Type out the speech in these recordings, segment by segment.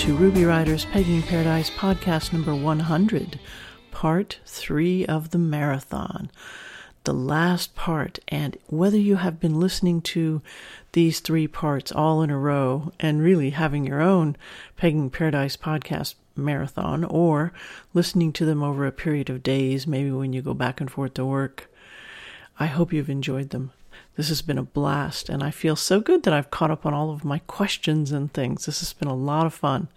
to Ruby Riders Pegging Paradise podcast number 100, part 3 of the marathon. The last part, and whether you have been listening to these 3 parts all in a row and really having your own Pegging Paradise podcast marathon, or listening to them over a period of days, maybe when you go back and forth to work, I hope you've enjoyed them. This has been a blast, and I feel so good that I've caught up on all of my questions and things. This has been a lot of fun.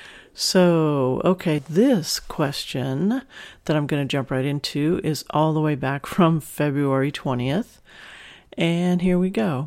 So, okay, this question that I'm going to jump right into is all the way back from February 20th, and here we go.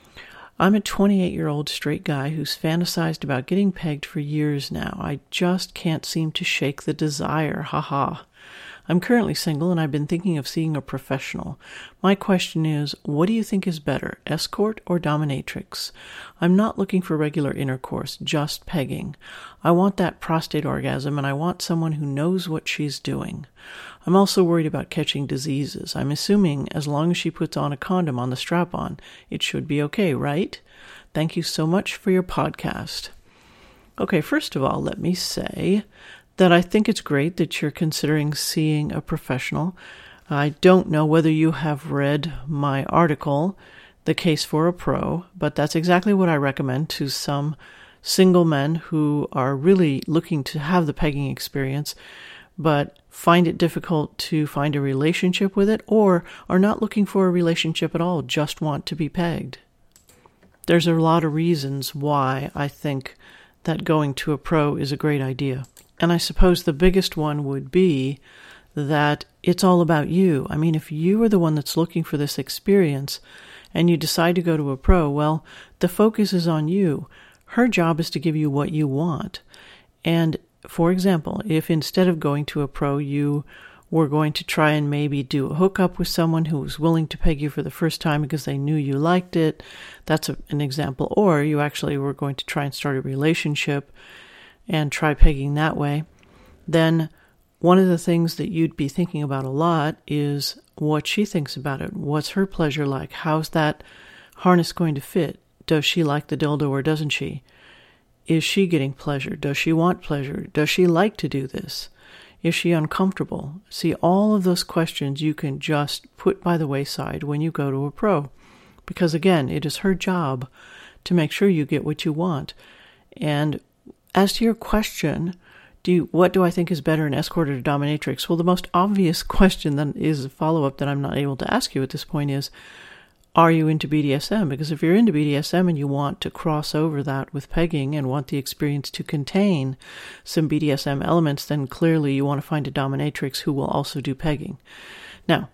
I'm a 28-year-old straight guy who's fantasized about getting pegged for years now. I just can't seem to shake the desire, haha. I'm currently single and I've been thinking of seeing a professional. My question is, what do you think is better, escort or dominatrix? I'm not looking for regular intercourse, just pegging. I want that prostate orgasm and I want someone who knows what she's doing. I'm also worried about catching diseases. I'm assuming as long as she puts on a condom on the strap-on, it should be okay, right? Thank you so much for your podcast. Okay, first of all, let me say that I think it's great that you're considering seeing a professional. I don't know whether you have read my article, The Case for a Pro, but that's exactly what I recommend to some single men who are really looking to have the pegging experience, but find it difficult to find a relationship with it, or are not looking for a relationship at all, just want to be pegged. There's a lot of reasons why I think that going to a pro is a great idea. And I suppose the biggest one would be that it's all about you. I mean, if you are the one that's looking for this experience and you decide to go to a pro, well, the focus is on you. Her job is to give you what you want. And for example, if instead of going to a pro, you were going to try and maybe do a hookup with someone who was willing to peg you for the first time because they knew you liked it, that's an example. Or you actually were going to try and start a relationship and try pegging that way, then one of the things that you'd be thinking about a lot is what she thinks about it. What's her pleasure like? How's that harness going to fit? Does she like the dildo or doesn't she? Is she getting pleasure? Does she want pleasure? Does she like to do this? Is she uncomfortable? See, all of those questions you can just put by the wayside when you go to a pro. Because again, it is her job to make sure you get what you want. And as to your question, what do I think is better, an escort or a dominatrix? Well, the most obvious question then is a follow-up that I'm not able to ask you at this point is, are you into BDSM? Because if you're into BDSM and you want to cross over that with pegging and want the experience to contain some BDSM elements, then clearly you want to find a dominatrix who will also do pegging. Now,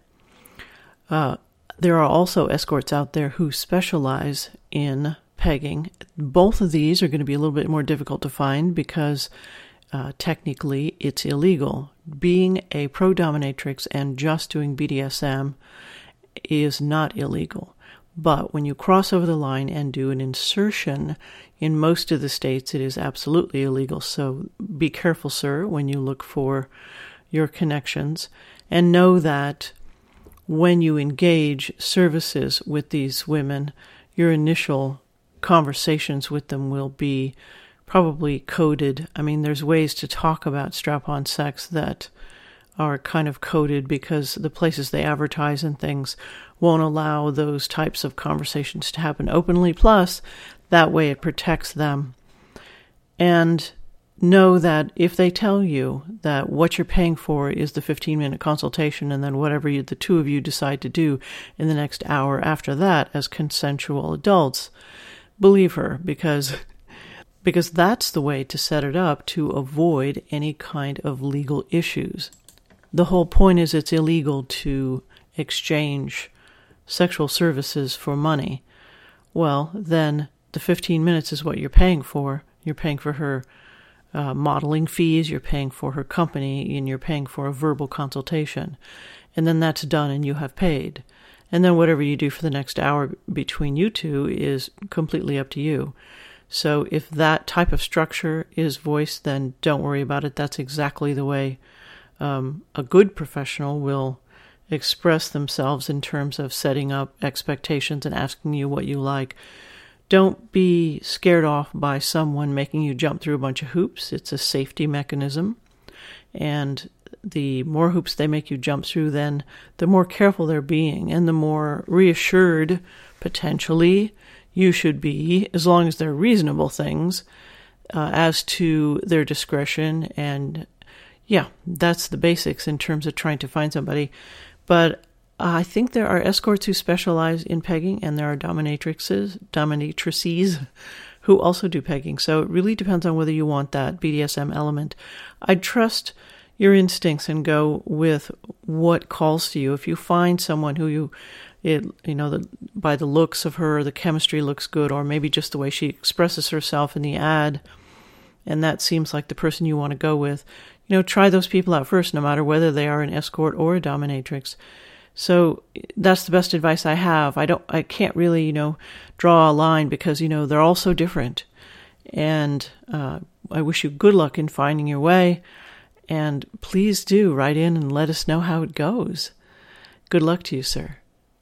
there are also escorts out there who specialize in pegging. Both of these are going to be a little bit more difficult to find because technically it's illegal. Being a pro dominatrix and just doing BDSM is not illegal. But when you cross over the line and do an insertion, in most of the states it is absolutely illegal. So be careful, sir, when you look for your connections, and know that when you engage services with these women, your initial conversations with them will be probably coded. I mean, there's ways to talk about strap-on sex that are kind of coded because the places they advertise and things won't allow those types of conversations to happen openly. Plus, that way it protects them. And know that if they tell you that what you're paying for is the 15-minute consultation and then whatever the two of you decide to do in the next hour after that as consensual adults, believe her, because that's the way to set it up to avoid any kind of legal issues. The whole point is it's illegal to exchange sexual services for money. Well, then the 15 minutes is what you're paying for. You're paying for her modeling fees, you're paying for her company, and you're paying for a verbal consultation. And then that's done and you have paid. And then whatever you do for the next hour between you two is completely up to you. So if that type of structure is voiced, then don't worry about it. That's exactly the way a good professional will express themselves in terms of setting up expectations and asking you what you like. Don't be scared off by someone making you jump through a bunch of hoops. It's a safety mechanism. And the more hoops they make you jump through, then the more careful they're being and the more reassured, potentially, you should be, as long as they're reasonable things, as to their discretion. And yeah, that's the basics in terms of trying to find somebody. But I think there are escorts who specialize in pegging, and there are dominatrices who also do pegging. So it really depends on whether you want that BDSM element. I'd trust your instincts and go with what calls to you. If you find someone who by the looks of her, the chemistry looks good, or maybe just the way she expresses herself in the ad, and that seems like the person you want to go with, try those people out first, no matter whether they are an escort or a dominatrix. So that's the best advice I have. I can't really, draw a line because, they're all so different. And I wish you good luck in finding your way. And please do write in and let us know how it goes. Good luck to you, sir.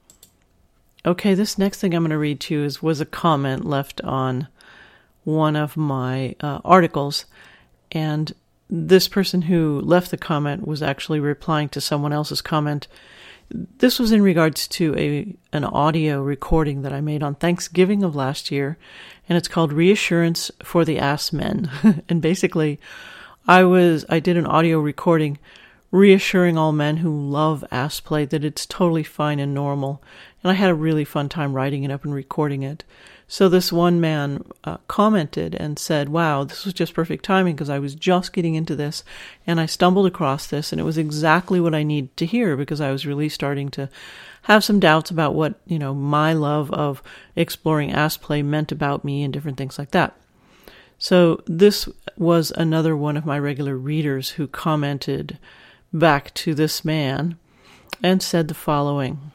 Okay, this next thing I'm going to read to you was a comment left on one of my articles. And this person who left the comment was actually replying to someone else's comment. This was in regards to an audio recording that I made on Thanksgiving of last year, and it's called Reassurance for the Ass Men. And basically, I did an audio recording reassuring all men who love ass play that it's totally fine and normal. And I had a really fun time writing it up and recording it. So this one man commented and said, wow, this was just perfect timing because I was just getting into this and I stumbled across this and it was exactly what I needed to hear because I was really starting to have some doubts about what, my love of exploring ass play meant about me and different things like that. So this was another one of my regular readers who commented back to this man and said the following.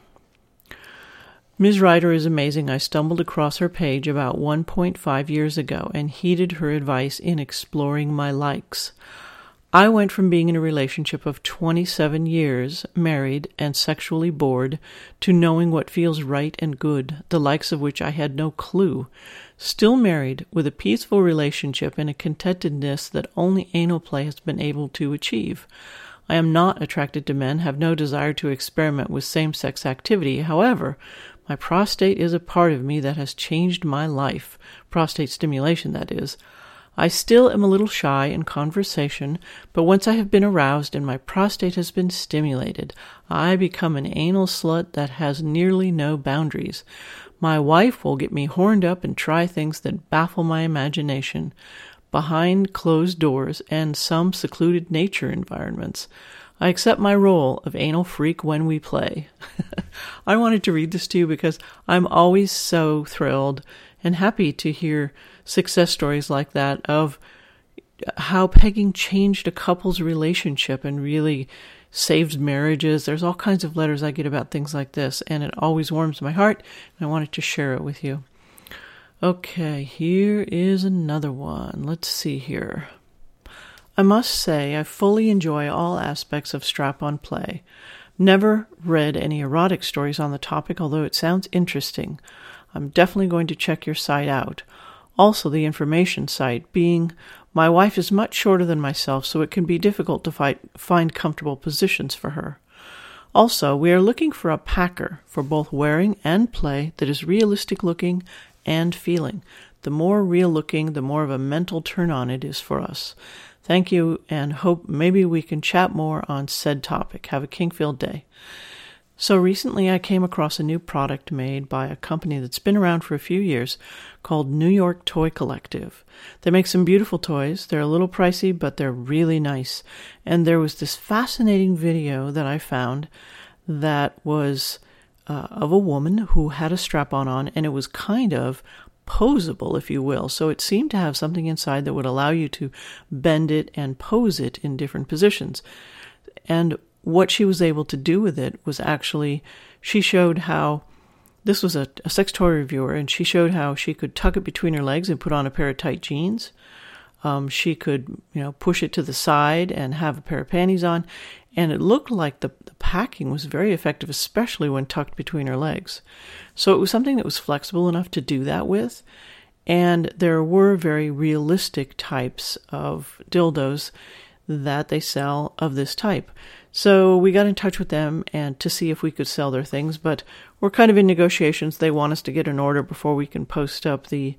Ms. Ryder is amazing. I stumbled across her page about 1.5 years ago and heeded her advice in exploring my likes. I went from being in a relationship of 27 years, married and sexually bored, to knowing what feels right and good, the likes of which I had no clue. Still married, with a peaceful relationship and a contentedness that only anal play has been able to achieve. I am not attracted to men, have no desire to experiment with same-sex activity. However, my prostate is a part of me that has changed my life. Prostate stimulation, that is. I still am a little shy in conversation, but once I have been aroused and my prostate has been stimulated, I become an anal slut that has nearly no boundaries. My wife will get me horned up and try things that baffle my imagination, behind closed doors and some secluded nature environments. I accept my role of anal freak when we play. I wanted to read this to you because I'm always so thrilled and happy to hear success stories like that of how pegging changed a couple's relationship and really saved marriages. There's all kinds of letters I get about things like this, and it always warms my heart, and I wanted to share it with you. Okay, here is another one. Let's see here. I must say I fully enjoy all aspects of strap-on play. Never read any erotic stories on the topic, although it sounds interesting. I'm definitely going to check your site out. Also, the information site, being my wife is much shorter than myself, so it can be difficult to find comfortable positions for her. Also, we are looking for a packer for both wearing and play that is realistic looking and feeling. The more real looking, the more of a mental turn on it is for us. Thank you, and hope maybe we can chat more on said topic. Have a kink-filled day. So recently I came across a new product made by a company that's been around for a few years called New York Toy Collective. They make some beautiful toys. They're a little pricey, but they're really nice. And there was this fascinating video that I found that was of a woman who had a strap-on on, and it was kind of posable, if you will. So it seemed to have something inside that would allow you to bend it and pose it in different positions. And what she was able to do with it was actually, she showed how, this was a sex toy reviewer, and she showed how she could tuck it between her legs and put on a pair of tight jeans. She could, push it to the side and have a pair of panties on. And it looked like the packing was very effective, especially when tucked between her legs. So it was something that was flexible enough to do that with. And there were very realistic types of dildos that they sell of this type. So we got in touch with them and to see if we could sell their things, but we're kind of in negotiations. They want us to get an order before we can post up the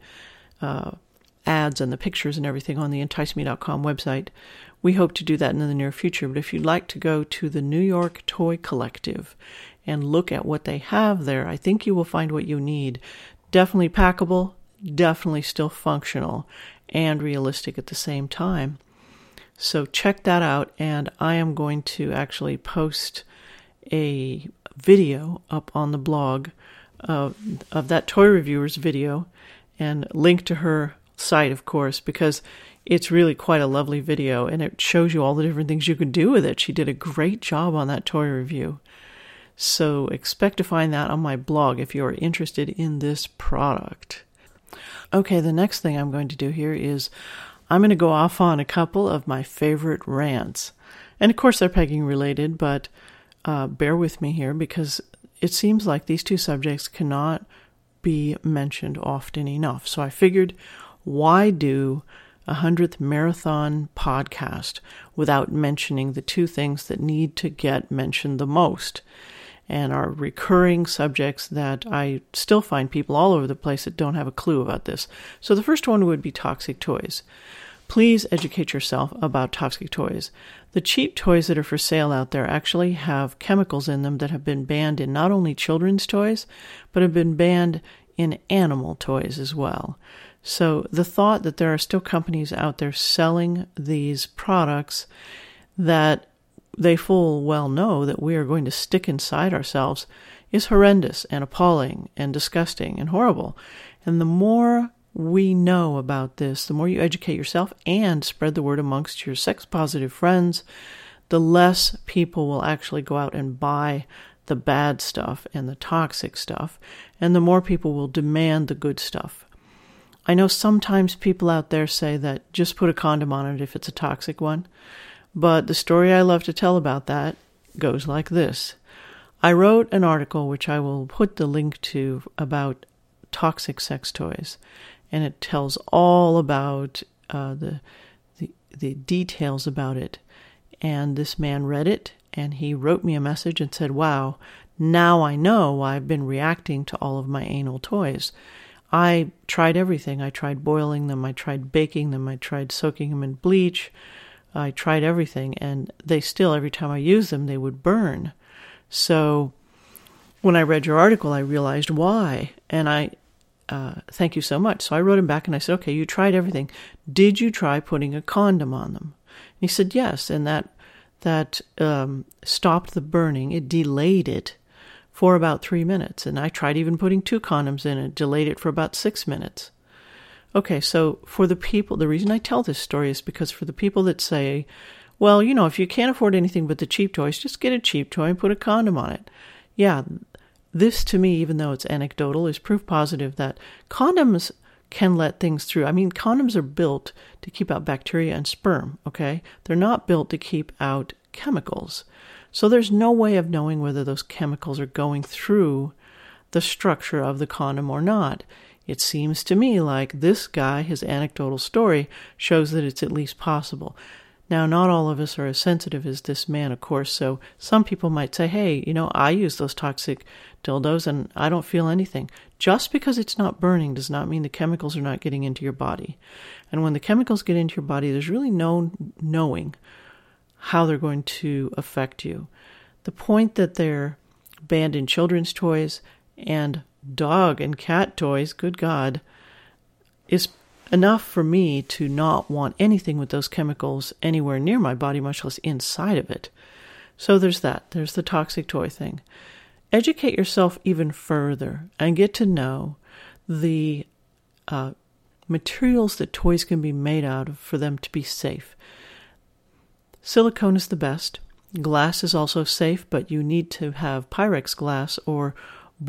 ads and the pictures and everything on the enticeme.com website. We hope to do that in the near future, but if you'd like to go to the New York Toy Collective and look at what they have there, I think you will find what you need. Definitely packable, definitely still functional, and realistic at the same time. So check that out, and I am going to actually post a video up on the blog of that toy reviewer's video and link to her site, of course, because it's really quite a lovely video, and it shows you all the different things you could do with it. She did a great job on that toy review. So expect to find that on my blog if you're interested in this product. Okay, the next thing I'm going to do here is I'm going to go off on a couple of my favorite rants. And of course they're pegging related, but bear with me here because it seems like these two subjects cannot be mentioned often enough. So I figured, why do a 100th marathon podcast without mentioning the two things that need to get mentioned the most and are recurring subjects that I still find people all over the place that don't have a clue about this. So the first one would be toxic toys. Please educate yourself about toxic toys. The cheap toys that are for sale out there actually have chemicals in them that have been banned in not only children's toys, but have been banned in animal toys as well. So the thought that there are still companies out there selling these products that they full well know that we are going to stick inside ourselves is horrendous and appalling and disgusting and horrible. And the more we know about this, the more you educate yourself and spread the word amongst your sex-positive friends, the less people will actually go out and buy the bad stuff and the toxic stuff, and the more people will demand the good stuff. I know sometimes people out there say that just put a condom on it if it's a toxic one, but the story I love to tell about that goes like this. I wrote an article, which I will put the link to, about toxic sex toys, and it tells all about the details about it. And this man read it, and he wrote me a message and said, wow, now I know why I've been reacting to all of my anal toys. I tried everything. I tried boiling them. I tried baking them. I tried soaking them in bleach. I tried everything, and they still, every time I used them, they would burn. So when I read your article, I realized why, and I thank you so much. So I wrote him back and I said, okay, you tried everything. Did you try putting a condom on them? And he said, yes, and that stopped the burning. It delayed it for about 3 minutes. And I tried even putting 2 condoms in it, delayed it for about 6 minutes. Okay, so for the people, the reason I tell this story is because for the people that say, well, if you can't afford anything but the cheap toys, just get a cheap toy and put a condom on it. Yeah, this to me, even though it's anecdotal, is proof positive that condoms can let things through. I mean, condoms are built to keep out bacteria and sperm, okay? They're not built to keep out chemicals. So there's no way of knowing whether those chemicals are going through the structure of the condom or not. It seems to me like this guy, his anecdotal story, shows that it's at least possible. Now, not all of us are as sensitive as this man, of course, so some people might say, hey, I use those toxic dildos and I don't feel anything. Just because it's not burning does not mean the chemicals are not getting into your body. And when the chemicals get into your body, there's really no knowing how they're going to affect you. The point that they're banned in children's toys and dog and cat toys, good God, is enough for me to not want anything with those chemicals anywhere near my body, much less inside of it. So there's that. There's the toxic toy thing. Educate yourself even further and get to know the materials that toys can be made out of for them to be safe. Silicone is the best. Glass is also safe, but you need to have Pyrex glass or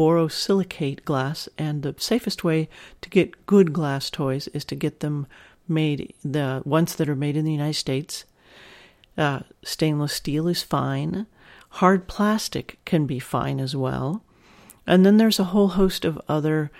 borosilicate glass, and the safest way to get good glass toys is to get them the ones that are made in the United States. Stainless steel is fine. Hard plastic can be fine as well. And then there's a whole host of other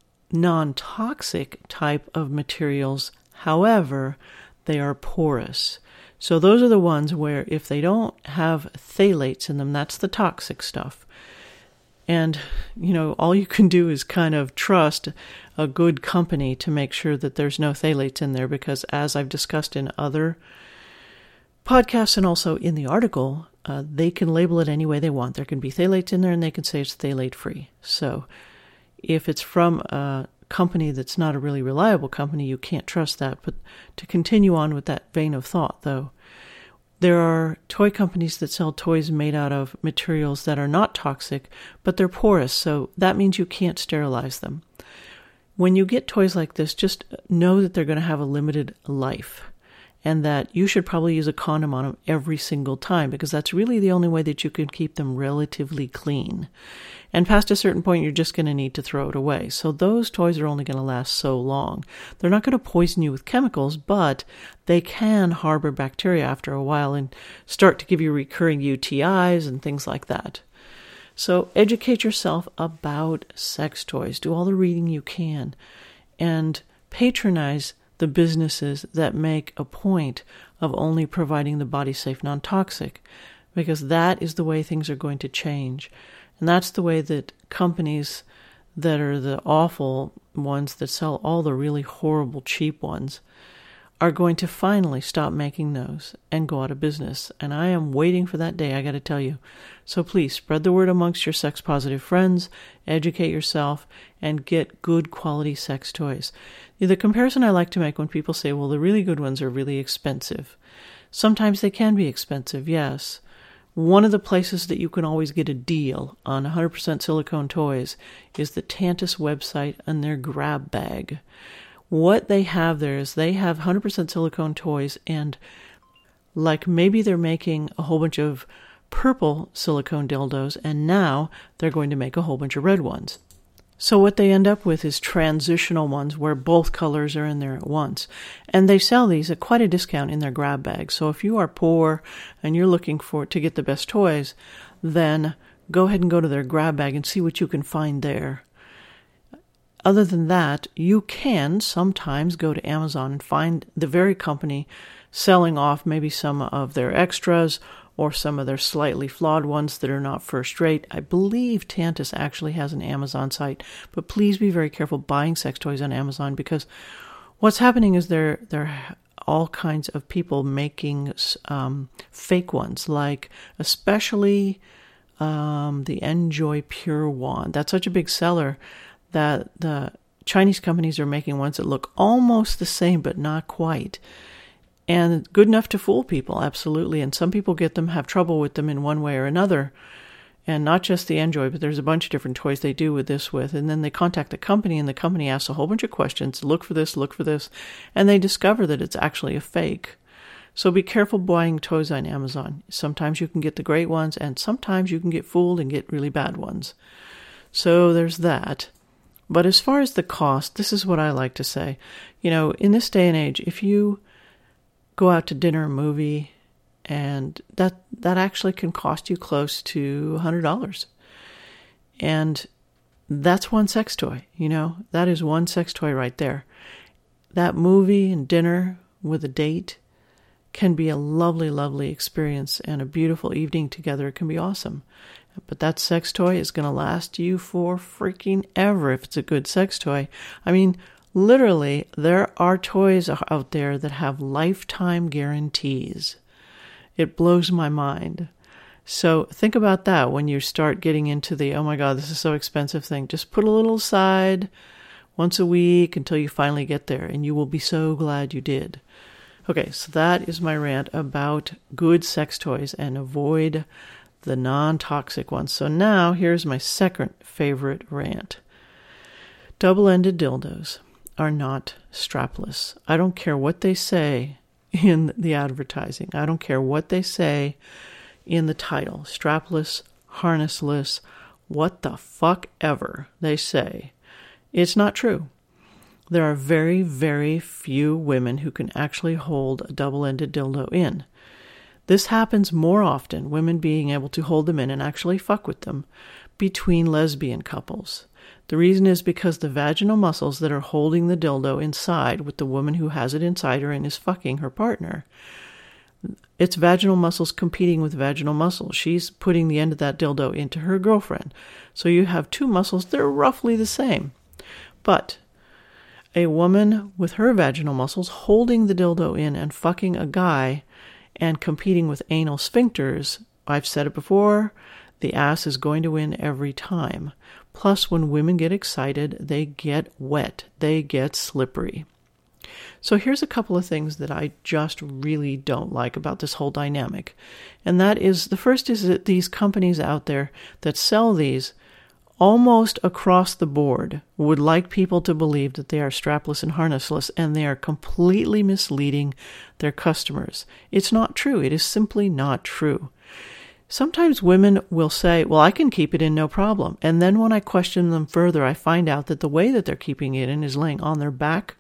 non-toxic type of materials. However, they are porous. So those are the ones where if they don't have phthalates in them, that's the toxic stuff. And, all you can do is kind of trust a good company to make sure that there's no phthalates in there, because as I've discussed in other podcasts and also in the article, they can label it any way they want. There can be phthalates in there and they can say it's phthalate free. So if it's from a company that's not a really reliable company, you can't trust that. But to continue on with that vein of thought, though, there are toy companies that sell toys made out of materials that are not toxic, but they're porous, so that means you can't sterilize them. When you get toys like this, just know that they're going to have a limited life, and that you should probably use a condom on them every single time, because that's really the only way that you can keep them relatively clean. And past a certain point, you're just going to need to throw it away. So those toys are only going to last so long. They're not going to poison you with chemicals, but they can harbor bacteria after a while and start to give you recurring UTIs and things like that. So educate yourself about sex toys. Do all the reading you can. And patronize the businesses that make a point of only providing the body-safe non-toxic, because that is the way things are going to change. And that's the way that companies that are the awful ones that sell all the really horrible cheap ones are going to finally stop making those and go out of business. And I am waiting for that day, I got to tell you. So please spread the word amongst your sex-positive friends, educate yourself, and get good quality sex toys. The comparison I like to make when people say, well, the really good ones are really expensive. Sometimes they can be expensive, yes. One of the places that you can always get a deal on 100% silicone toys is the Tantus website and their grab bag. What they have there is they have 100% silicone toys, and like maybe they're making a whole bunch of purple silicone dildos, and now they're going to make a whole bunch of red ones. So what they end up with is transitional ones where both colors are in there at once. And they sell these at quite a discount in their grab bag. So if you are poor and you're looking to get the best toys, then go ahead and go to their grab bag and see what you can find there. Other than that, you can sometimes go to Amazon and find the very company selling off maybe some of their extras or some of their slightly flawed ones that are not first rate. I believe Tantus actually has an Amazon site, but please be very careful buying sex toys on Amazon, because what's happening is there are all kinds of people making fake ones, like especially the Enjoy Pure Wand. That's such a big seller that the Chinese companies are making ones that look almost the same, but not quite. And good enough to fool people, absolutely. And some people have trouble with them in one way or another. And not just the Enjoy, but there's a bunch of different toys they do this with. And then they contact the company, and the company asks a whole bunch of questions. Look for this. And they discover that it's actually a fake. So be careful buying toys on Amazon. Sometimes you can get the great ones, and sometimes you can get fooled and get really bad ones. So there's that. But as far as the cost, this is what I like to say. In this day and age, if you go out to dinner or movie, and that actually can cost you close to $100. And that's one sex toy, that is one sex toy right there. That movie and dinner with a date can be a lovely, lovely experience, and a beautiful evening together. It can be awesome. But that sex toy is going to last you for freaking ever if it's a good sex toy. I mean, literally, there are toys out there that have lifetime guarantees. It blows my mind. So think about that when you start getting into the, oh my God, this is so expensive thing. Just put a little aside once a week until you finally get there, and you will be so glad you did. Okay, so that is my rant about good sex toys, and avoid the non-toxic ones. So now here's my second favorite rant. Double-ended dildos are not strapless. I don't care what they say in the advertising. I don't care what they say in the title. Strapless, harnessless, what the fuck ever they say. It's not true. there are very, very few women who can actually hold a double-ended dildo in. This happens more often, women being able to hold them in and actually fuck with them, between lesbian couples. The reason is because the vaginal muscles that are holding the dildo inside with the woman who has it inside her and is fucking her partner, it's vaginal muscles competing with vaginal muscles. She's putting the end of that dildo into her girlfriend. So you have two muscles, they're roughly the same. But a woman with her vaginal muscles holding the dildo in and fucking a guy and competing with anal sphincters, I've said it before, the ass is going to win every time. Plus, when women get excited, they get wet. They get slippery. So here's a couple of things that I just really don't like about this whole dynamic. And that is, the first is that these companies out there that sell these almost across the board would like people to believe that they are strapless and harnessless, and they are completely misleading their customers. It's not true. It is simply not true. Sometimes women will say, well, I can keep it in no problem. And then when I question them further, I find out that the way that they're keeping it in is laying on their back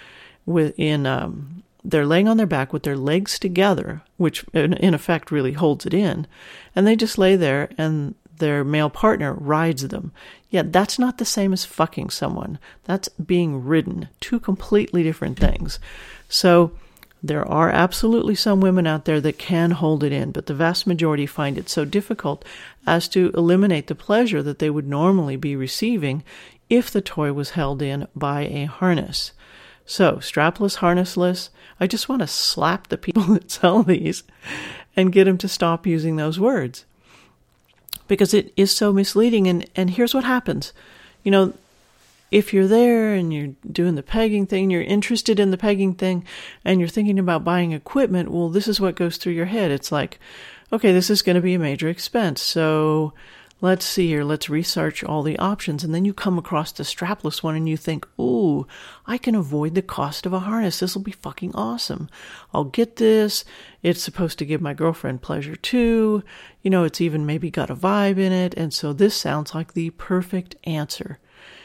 they're laying on their back with their legs together, which in effect really holds it in. And they just lay there and their male partner rides them. Yeah, that's not the same as fucking someone. That's being ridden. Two completely different things. So there are absolutely some women out there that can hold it in, but the vast majority find it so difficult as to eliminate the pleasure that they would normally be receiving if the toy was held in by a harness. So, strapless, harnessless, I just want to slap the people that sell these and get them to stop using those words. Because it is so misleading, and here's what happens. You know, if you're there and you're doing the pegging thing, you're interested in the pegging thing, and you're thinking about buying equipment, well, this is what goes through your head. It's like, okay, this is going to be a major expense, so let's see here, let's research all the options. And then you come across the strapless one and you think, ooh, I can avoid the cost of a harness. This will be fucking awesome. I'll get this. It's supposed to give my girlfriend pleasure too. You know, it's even maybe got a vibe in it. And so this sounds like the perfect answer.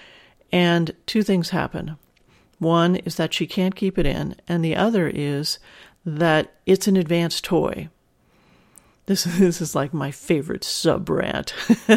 And two things happen. One is that she can't keep it in. And the other is that it's an advanced toy. This is like my favorite sub-rant.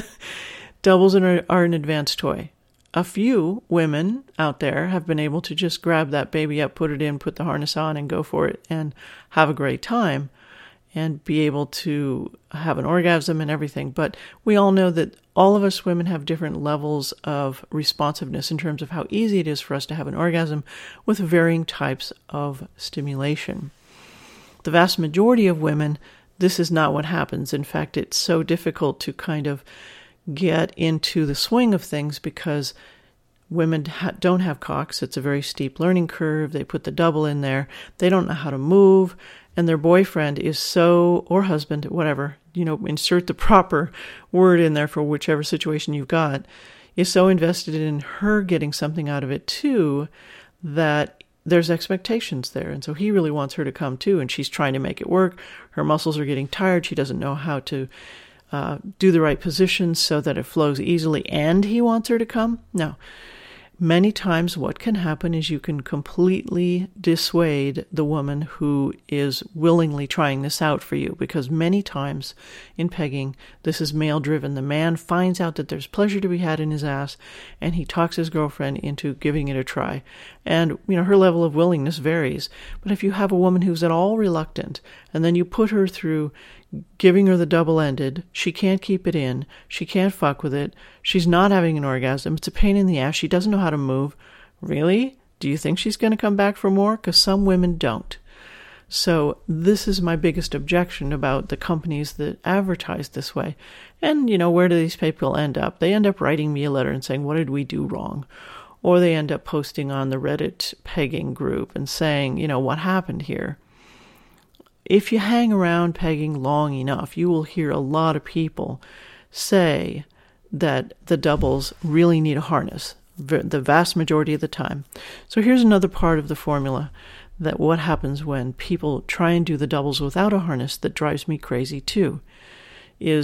Doubles are an advanced toy. A few women out there have been able to just grab that baby up, put it in, put the harness on, and go for it and have a great time and be able to have an orgasm and everything. But we all know that all of us women have different levels of responsiveness in terms of how easy it is for us to have an orgasm with varying types of stimulation. The vast majority of women, this is not what happens. In fact, it's so difficult to kind of get into the swing of things because women don't have cocks. It's a very steep learning curve. They put the double in there. They don't know how to move. And their boyfriend is so, or husband, whatever, you know, insert the proper word in there for whichever situation you've got, is so invested in her getting something out of it too that there's expectations there. And so he really wants her to come too, and she's trying to make it work. Her muscles are getting tired. She doesn't know how to do the right positions so that it flows easily, and he wants her to come. No. Many times what can happen is you can completely dissuade the woman who is willingly trying this out for you, because many times in pegging, this is male-driven. The man finds out that there's pleasure to be had in his ass, and he talks his girlfriend into giving it a try. And, you know, her level of willingness varies. But if you have a woman who's at all reluctant, and then you put her through giving her the double-ended, she can't keep it in, she can't fuck with it, she's not having an orgasm, it's a pain in the ass, she doesn't know how to move. Really? Do you think she's going to come back for more? Because some women don't. So this is my biggest objection about the companies that advertise this way. And, you know, where do these people end up? They end up writing me a letter and saying, what did we do wrong? Or they end up posting on the Reddit pegging group and saying, you know, what happened here? If you hang around pegging long enough, you will hear a lot of people say that the doubles really need a harness, the vast majority of the time. So here's another part of the formula, that what happens when people try and do the doubles without a harness that drives me crazy too, is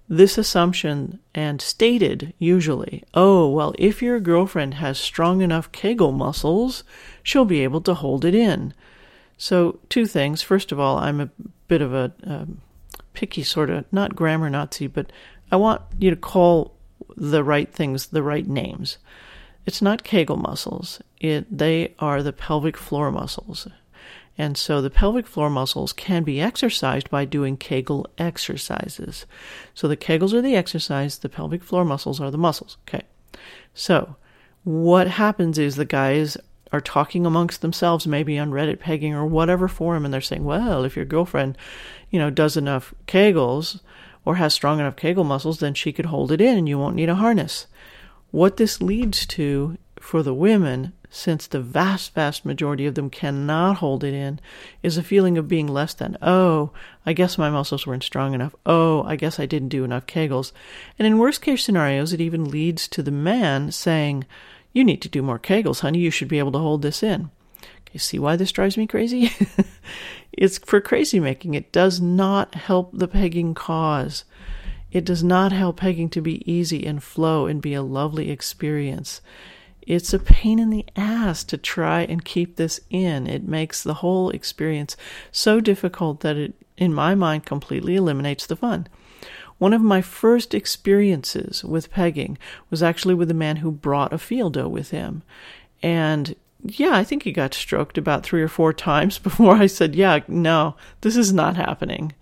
this assumption and stated usually, oh, well, if your girlfriend has strong enough Kegel muscles, she'll be able to hold it in. So 2 things. First of all, I'm a bit of a picky sort of, not grammar Nazi, but I want you to call the right things the right names. It's not Kegel muscles. They are the pelvic floor muscles. And so the pelvic floor muscles can be exercised by doing Kegel exercises. So the Kegels are the exercise, the pelvic floor muscles are the muscles. Okay. So what happens is the guys are talking amongst themselves, maybe on Reddit pegging or whatever forum, and they're saying, well, if your girlfriend, does enough Kegels or has strong enough Kegel muscles, then she could hold it in and you won't need a harness. What this leads to for the women, since the vast, vast majority of them cannot hold it in, is a feeling of being less than. Oh, I guess my muscles weren't strong enough. Oh, I guess I didn't do enough Kegels. And in worst case scenarios, it even leads to the man saying, you need to do more Kegels, honey. You should be able to hold this in. Okay, see why this drives me crazy? It's for crazy making. It does not help the pegging cause. It does not help pegging to be easy and flow and be a lovely experience. It's a pain in the ass to try and keep this in. It makes the whole experience so difficult that it, in my mind, completely eliminates the fun. One of my first experiences with pegging was actually with a man who brought a Fieldo with him. And yeah, I think he got stroked about 3 or 4 times before I said, yeah, no, this is not happening.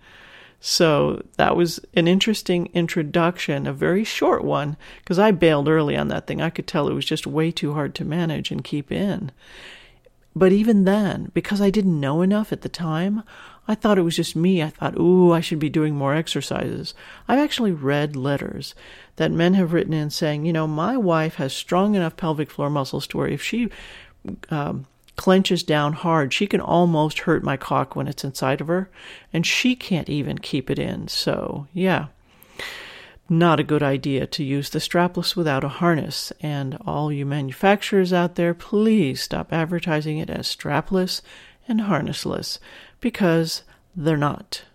So that was an interesting introduction, a very short one, because I bailed early on that thing. I could tell it was just way too hard to manage and keep in. But even then, because I didn't know enough at the time, I thought it was just me. I thought, ooh, I should be doing more exercises. I've actually read letters that men have written in saying, my wife has strong enough pelvic floor muscles to where if she clenches down hard, she can almost hurt my cock when it's inside of her, and she can't even keep it in. So, yeah, not a good idea to use the strapless without a harness. And all you manufacturers out there, please stop advertising it as strapless and harnessless, because they're not.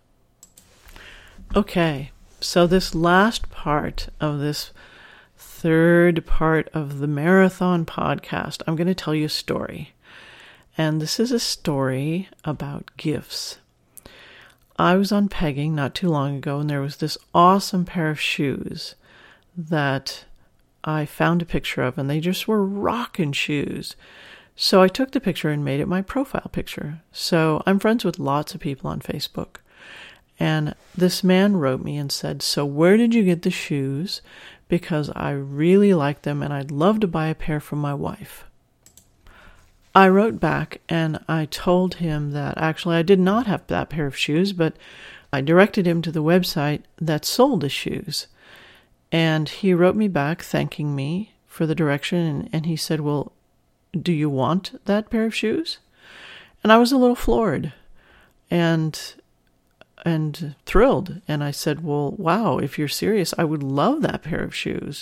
Okay, so this last part of this 3rd part of the Marathon podcast, I'm going to tell you a story. And this is a story about gifts. I was on pegging not too long ago, and there was this awesome pair of shoes that I found a picture of, and they just were rockin' shoes. So I took the picture and made it my profile picture. So I'm friends with lots of people on Facebook. And this man wrote me and said, so where did you get the shoes? Because I really like them and I'd love to buy a pair for my wife. I wrote back and I told him that actually I did not have that pair of shoes, but I directed him to the website that sold the shoes. And he wrote me back thanking me for the direction, and he said, well, do you want that pair of shoes? And I was a little floored and thrilled. And I said, well, wow, if you're serious, I would love that pair of shoes.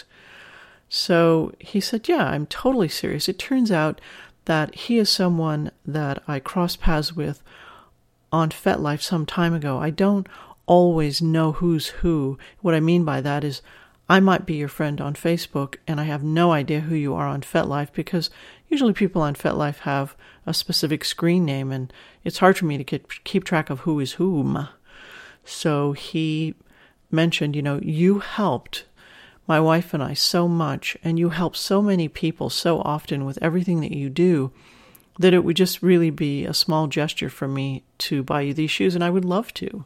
So he said, yeah, I'm totally serious. It turns out that he is someone that I crossed paths with on FetLife some time ago. I don't always know who's who. What I mean by that is I might be your friend on Facebook and I have no idea who you are on FetLife, because usually people on FetLife have a specific screen name and it's hard for me to keep track of who is whom. So he mentioned, you helped my wife and I so much, and you help so many people so often with everything that you do, that it would just really be a small gesture for me to buy you these shoes, and I would love to.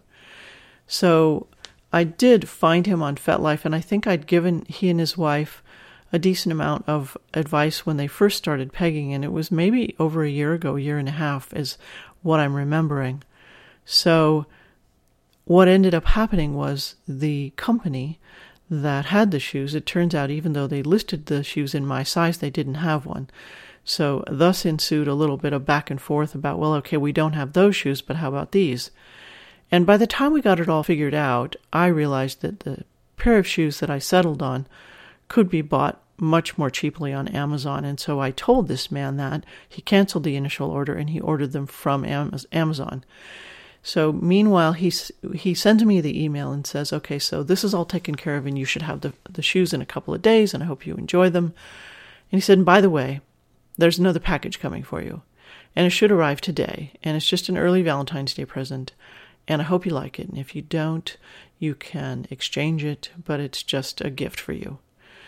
So I did find him on FetLife, and I think I'd given he and his wife a decent amount of advice when they first started pegging, and it was maybe over a year ago, 1.5 years is what I'm remembering. So what ended up happening was the company that had the shoes, it turns out even though they listed the shoes in my size, they didn't have one. So thus ensued a little bit of back and forth about, well, okay, we don't have those shoes, but how about these? And by the time we got it all figured out, I realized that the pair of shoes that I settled on could be bought much more cheaply on Amazon. And so I told this man that. He canceled the initial order and he ordered them from Amazon. So meanwhile, he sends me the email and says, okay, so this is all taken care of and you should have the shoes in a couple of days and I hope you enjoy them. And he said, and by the way, there's another package coming for you and it should arrive today. And it's just an early Valentine's Day present. And I hope you like it. And if you don't, you can exchange it, but it's just a gift for you.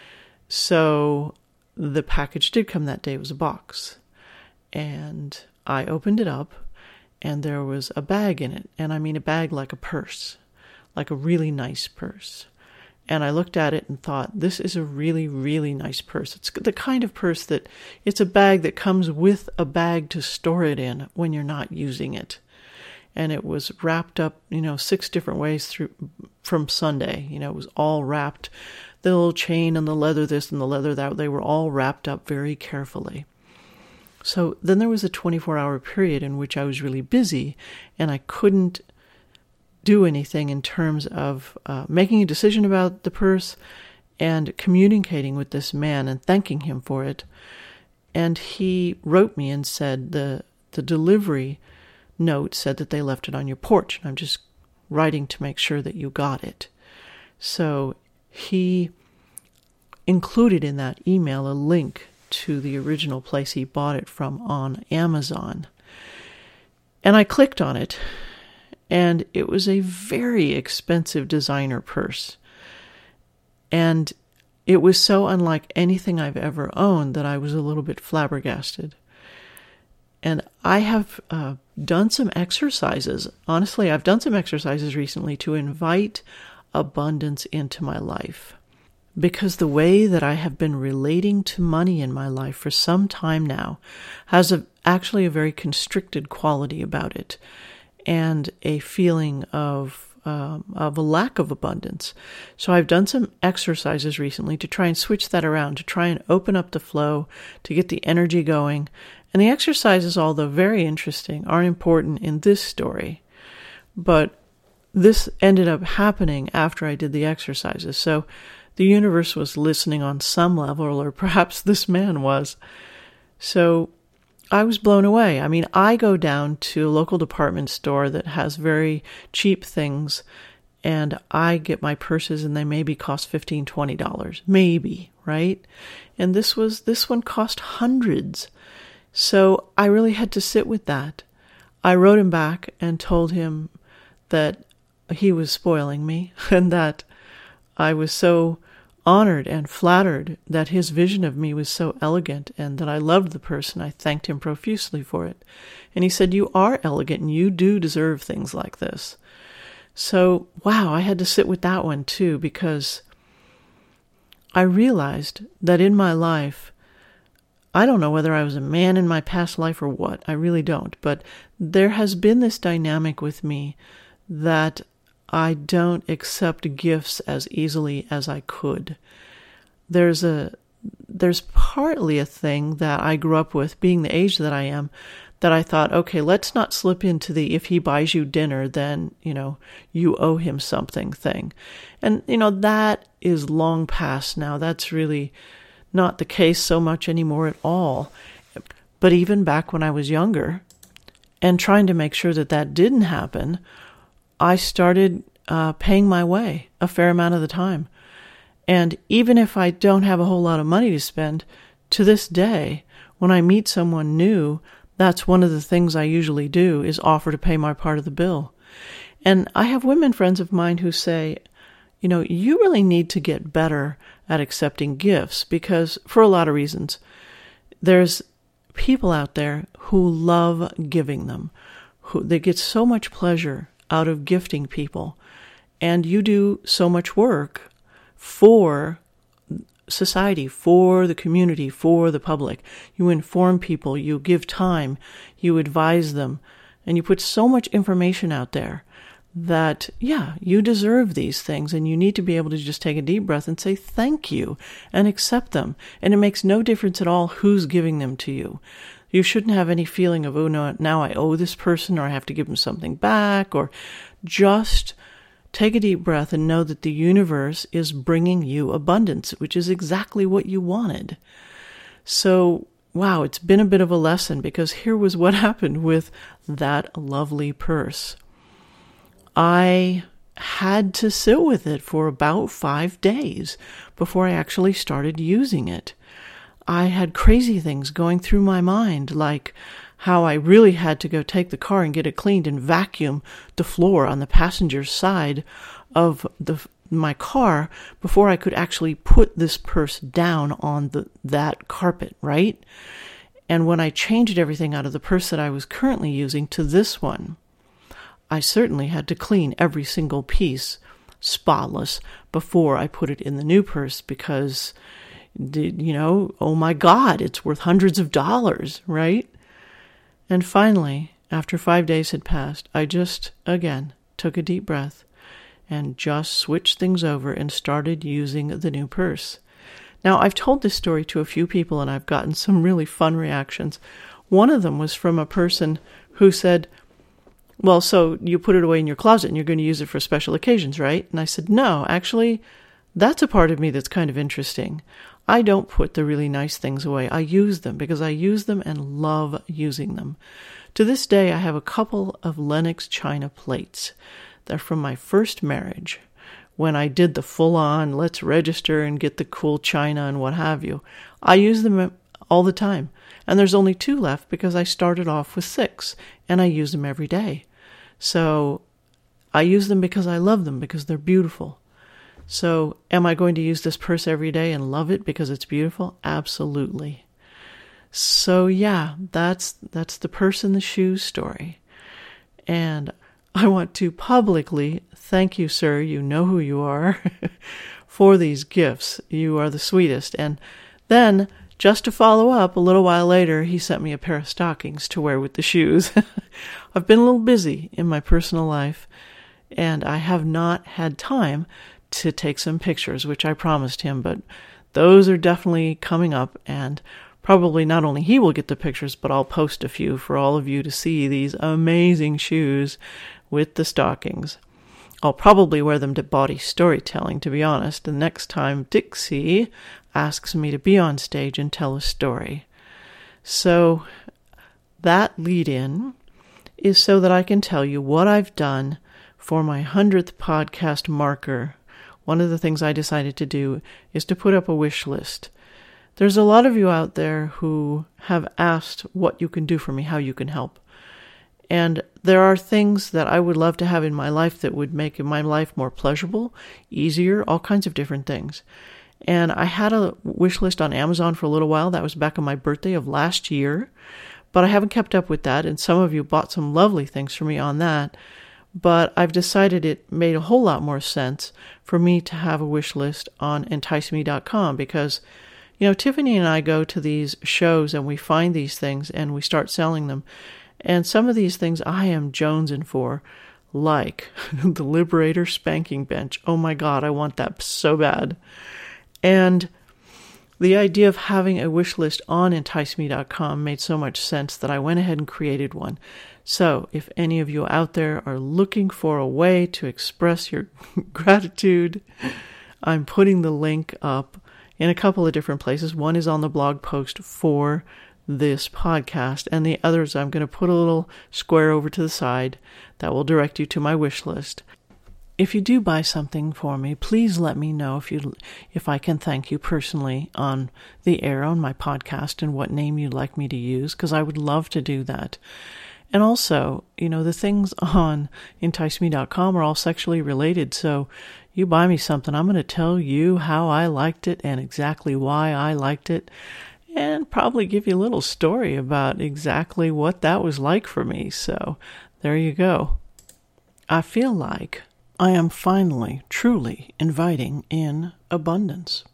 So the package did come that day. It was a box. And I opened it up. And there was a bag in it. And I mean a bag like a purse, like a really nice purse. And I looked at it and thought, this is a really, really nice purse. It's the kind of purse that it's a bag that comes with a bag to store it in when you're not using it. And it was wrapped up, 6 different ways from Sunday. It was all wrapped. The little chain and the leather this and the leather that, they were all wrapped up very carefully. So then there was a 24-hour period in which I was really busy and I couldn't do anything in terms of making a decision about the purse and communicating with this man and thanking him for it. And he wrote me and said the delivery note said that they left it on your porch. And I'm just writing to make sure that you got it. So he included in that email a link to the original place he bought it from on Amazon. And I clicked on it, and it was a very expensive designer purse. And it was so unlike anything I've ever owned that I was a little bit flabbergasted. And I have done some exercises. Honestly, I've done some exercises recently to invite abundance into my life. Because the way that I have been relating to money in my life for some time now has actually a very constricted quality about it and a feeling of a lack of abundance. So I've done some exercises recently to try and switch that around, to try and open up the flow, to get the energy going. And the exercises, although very interesting, aren't important in this story. But this ended up happening after I did the exercises. So the universe was listening on some level, or perhaps this man was. So I was blown away. I mean, I go down to a local department store that has very cheap things, and I get my purses, and they maybe cost $15, $20, maybe, right? And this one cost hundreds. So I really had to sit with that. I wrote him back and told him that he was spoiling me and that I was so honored and flattered that his vision of me was so elegant and that I loved the person. I thanked him profusely for it. And he said, you are elegant and you do deserve things like this. So, wow, I had to sit with that one too, because I realized that in my life, I don't know whether I was a man in my past life or what. I really don't. But there has been this dynamic with me that I don't accept gifts as easily as I could. There's partly a thing that I grew up with, being the age that I am, that I thought, okay, let's not slip into the if he buys you dinner, then, you owe him something thing. And, that is long past now. That's really not the case so much anymore at all. But even back when I was younger and trying to make sure that that didn't happen, I started paying my way a fair amount of the time. And even if I don't have a whole lot of money to spend, to this day, when I meet someone new, that's one of the things I usually do is offer to pay my part of the bill. And I have women friends of mine who say, you really need to get better at accepting gifts because for a lot of reasons. There's people out there who love giving them, they get so much pleasure out of gifting people. And you do so much work for society, for the community, for the public. You inform people, you give time, you advise them, and you put so much information out there that, you deserve these things, and you need to be able to just take a deep breath and say thank you and accept them. And it makes no difference at all who's giving them to you. You shouldn't have any feeling of, oh, no, now I owe this person or I have to give them something back, or just take a deep breath and know that the universe is bringing you abundance, which is exactly what you wanted. So, wow, it's been a bit of a lesson because here was what happened with that lovely purse. I had to sit with it for about 5 days before I actually started using it. I had crazy things going through my mind, like how I really had to go take the car and get it cleaned and vacuum the floor on the passenger side of my car before I could actually put this purse down on that carpet, right? And when I changed everything out of the purse that I was currently using to this one, I certainly had to clean every single piece spotless before I put it in the new purse because, oh my God, it's worth hundreds of dollars, right? And finally, after 5 days had passed, I just, again, took a deep breath and just switched things over and started using the new purse. Now, I've told this story to a few people and I've gotten some really fun reactions. One of them was from a person who said, well, so you put it away in your closet and you're going to use it for special occasions, right? And I said, no, actually, that's a part of me that's kind of interesting. I don't put the really nice things away. I use them because I use them and love using them. To this day, I have a couple of Lenox china plates. They're from my first marriage, when I did the full-on, let's register and get the cool china and what have you. I use them all the time. And there's only 2 left because I started off with 6, and I use them every day. So I use them because I love them, because they're beautiful. So am I going to use this purse every day and love it because it's beautiful? Absolutely. So yeah, that's the purse and the shoes story. And I want to publicly thank you, sir, you know who you are, for these gifts. You are the sweetest. And then, just to follow up, a little while later, he sent me a pair of stockings to wear with the shoes. I've been a little busy in my personal life, and I have not had time to take some pictures, which I promised him, but those are definitely coming up, and probably not only he will get the pictures, but I'll post a few for all of you to see these amazing shoes with the stockings. I'll probably wear them to Body Storytelling, to be honest, the next time Dixie asks me to be on stage and tell a story. So that lead-in is so that I can tell you what I've done for my 100th podcast marker. One of the things I decided to do is to put up a wish list. There's a lot of you out there who have asked what you can do for me, how you can help. And there are things that I would love to have in my life that would make my life more pleasurable, easier, all kinds of different things. And I had a wish list on Amazon for a little while. That was back on my birthday of last year. But I haven't kept up with that. And some of you bought some lovely things for me on that. But I've decided it made a whole lot more sense for me to have a wish list on enticeme.com because, Tiffany and I go to these shows and we find these things and we start selling them. And some of these things I am jonesing for, like the Liberator spanking bench. Oh my God, I want that so bad. And the idea of having a wish list on enticeme.com made so much sense that I went ahead and created one. So if any of you out there are looking for a way to express your gratitude, I'm putting the link up in a couple of different places. One is on the blog post for this podcast, and the others I'm going to put a little square over to the side that will direct you to my wish list. If you do buy something for me, please let me know if I can thank you personally on the air on my podcast and what name you'd like me to use, because I would love to do that. And also, the things on enticeme.com are all sexually related, so you buy me something, I'm going to tell you how I liked it and exactly why I liked it, and probably give you a little story about exactly what that was like for me. So there you go. I feel like I am finally, truly inviting in abundance.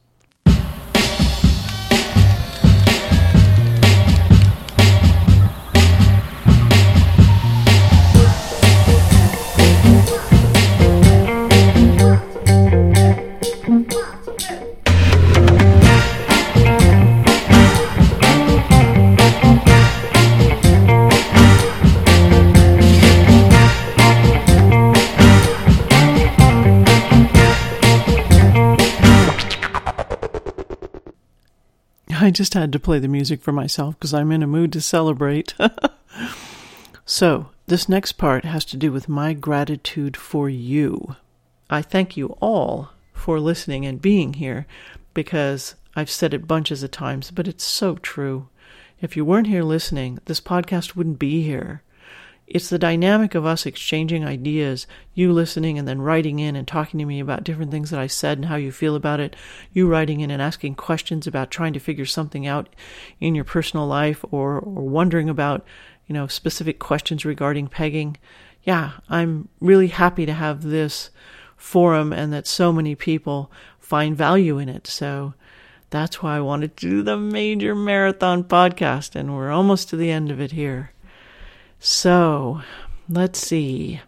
I just had to play the music for myself because I'm in a mood to celebrate. So, This next part has to do with my gratitude for you. I thank you all for listening and being here, because I've said it bunches of times, but it's so true. If you weren't here listening, this podcast wouldn't be here. It's the dynamic of us exchanging ideas, you listening and then writing in and talking to me about different things that I said and how you feel about it, you writing in and asking questions about trying to figure something out in your personal life, or wondering about, specific questions regarding pegging. Yeah, I'm really happy to have this forum and that so many people find value in it. So that's why I wanted to do the Major Marathon podcast, and we're almost to the end of it here. So, let's see.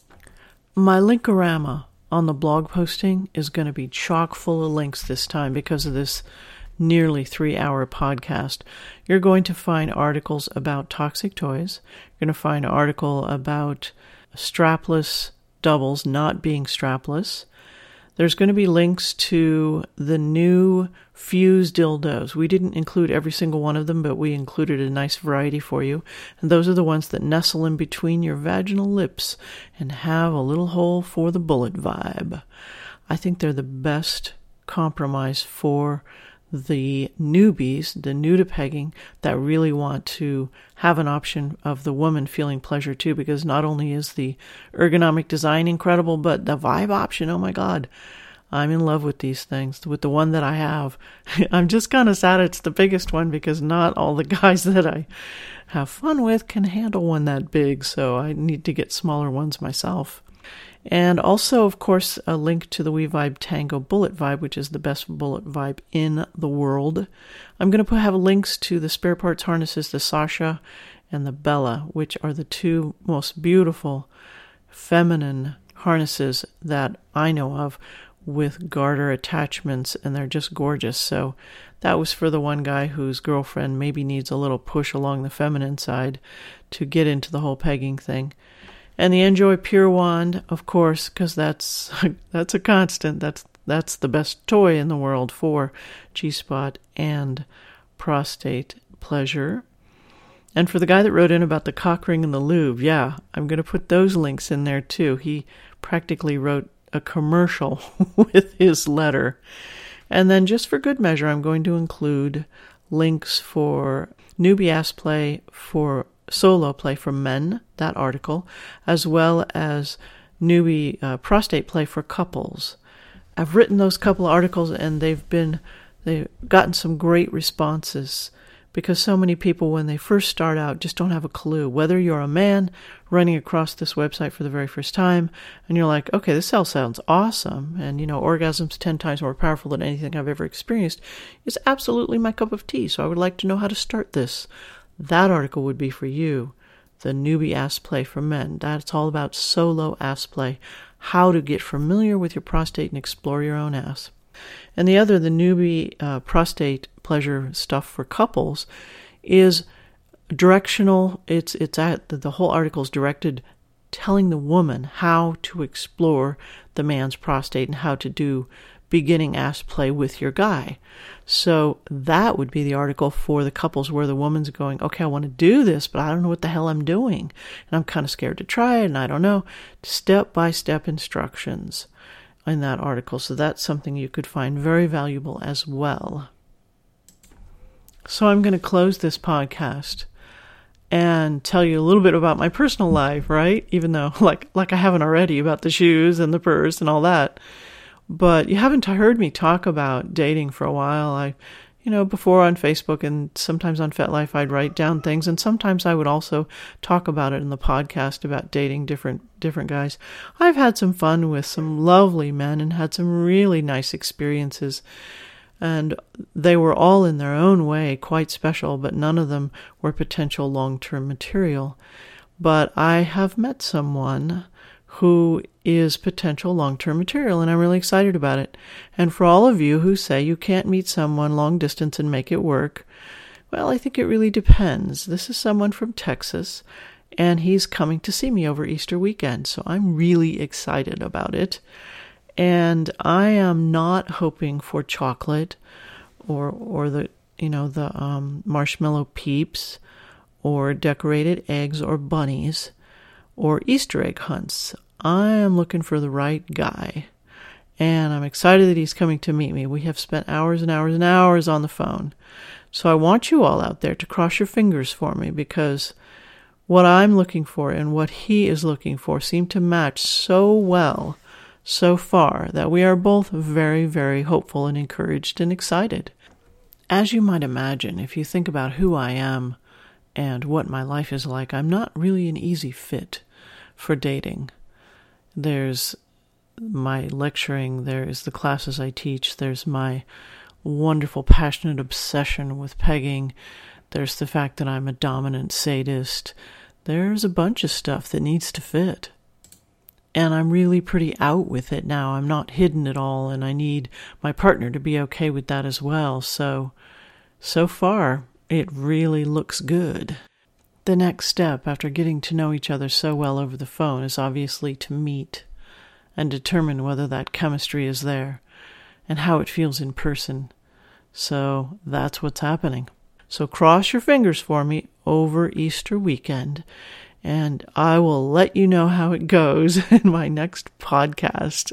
My Linkorama on the blog posting is going to be chock full of links this time because of this nearly 3-hour podcast. You're going to find articles about toxic toys. You're going to find an article about strapless doubles not being strapless. There's going to be links to the new Fuse dildos. We didn't include every single one of them, but we included a nice variety for you. And those are the ones that nestle in between your vaginal lips and have a little hole for the bullet vibe. I think they're the best compromise for the newbies, the new to pegging, that really want to have an option of the woman feeling pleasure too, because not only is the ergonomic design incredible, but the vibe option, oh my God, I'm in love with these things, with the one that I have. I'm just kind of sad it's the biggest one, because not all the guys that I have fun with can handle one that big, so I need to get smaller ones myself. And also, of course, a link to the WeVibe Tango Bullet Vibe, which is the best bullet vibe in the world. I'm going to have links to the spare parts harnesses, the Sasha and the Bella, which are the two most beautiful feminine harnesses that I know of, with garter attachments, and they're just gorgeous. So that was for the one guy whose girlfriend maybe needs a little push along the feminine side to get into the whole pegging thing. And the Enjoy Pure Wand, of course, because that's a constant. That's the best toy in the world for G-spot and prostate pleasure. And for the guy that wrote in about the cock ring and the lube, yeah, I'm going to put those links in there too. He practically wrote a commercial with his letter. And then just for good measure, I'm going to include links for newbie ass play for solo play for men, that article, as well as newbie prostate play for couples. I've written those couple articles, and they've gotten some great responses, because so many people, when they first start out, just don't have a clue. Whether you're a man running across this website for the very first time, and you're like, okay, this all sounds awesome, and orgasm's 10 times more powerful than anything I've ever experienced, is absolutely my cup of tea, so I would like to know how to start this. That article would be for you, the newbie ass play for men. That's all about solo ass play, how to get familiar with your prostate and explore your own ass. And the other, the newbie prostate pleasure stuff for couples, is directional. The whole article is directed, telling the woman how to explore the man's prostate and how to do beginning ass play with your guy. So that would be the article for the couples, where the woman's going, okay, I want to do this, but I don't know what the hell I'm doing, and I'm kind of scared to try it, and I don't know. Step-by-step instructions in that article. So that's something you could find very valuable as well. So I'm going to close this podcast and tell you a little bit about my personal life, right? Even though, like I haven't already, about the shoes and the purse and all that. But you haven't heard me talk about dating for a while. Before on Facebook and sometimes on FetLife, I'd write down things, and sometimes I would also talk about it in the podcast about dating different guys. I've had some fun with some lovely men and had some really nice experiences, and they were all in their own way quite special, but none of them were potential long-term material. But I have met someone who is potential long-term material, and I'm really excited about it. And for all of you who say you can't meet someone long distance and make it work, well, I think it really depends. This is someone from Texas, and he's coming to see me over Easter weekend, so I'm really excited about it. And I am not hoping for chocolate or the marshmallow peeps or decorated eggs or bunnies. or Easter egg hunts. I am looking for the right guy. And I'm excited that he's coming to meet me. We have spent hours and hours and hours on the phone. So I want you all out there to cross your fingers for me, because what I'm looking for and what he is looking for seem to match so well so far that we are both very, very hopeful and encouraged and excited. As you might imagine, if you think about who I am and what my life is like, I'm not really an easy fit for dating. There's my lecturing, there's the classes I teach, there's my wonderful passionate obsession with pegging, there's the fact that I'm a dominant sadist. There's a bunch of stuff that needs to fit. And I'm really pretty out with it now. I'm not hidden at all, and I need my partner to be okay with that as well. So far, it really looks good. The next step after getting to know each other so well over the phone is obviously to meet and determine whether that chemistry is there and how it feels in person. So that's what's happening. So cross your fingers for me over Easter weekend, and I will let you know how it goes in my next podcast.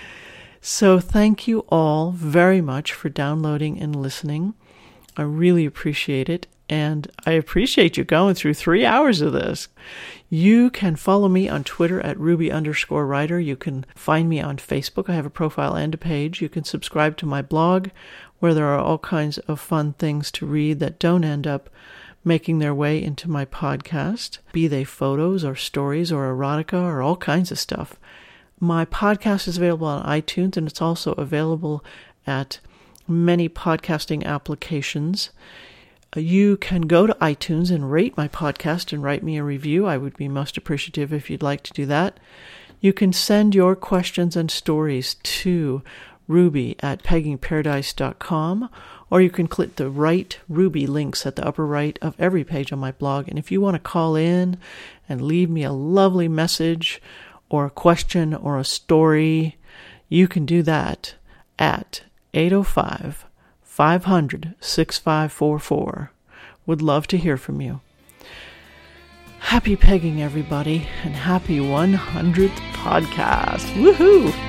So thank you all very much for downloading and listening. I really appreciate it. And I appreciate you going through 3 hours of this. You can follow me on Twitter at Ruby_writer. You can find me on Facebook. I have a profile and a page. You can subscribe to my blog, where there are all kinds of fun things to read that don't end up making their way into my podcast, be they photos or stories or erotica or all kinds of stuff. My podcast is available on iTunes, and it's also available at many podcasting applications. You can go to iTunes and rate my podcast and write me a review. I would be most appreciative if you'd like to do that. You can send your questions and stories to ruby@peggingparadise.com, or you can click the right Ruby links at the upper right of every page on my blog. And if you want to call in and leave me a lovely message or a question or a story, you can do that at 805-500-6544. Would love to hear from you. Happy pegging, everybody, and happy 100th podcast. Woohoo!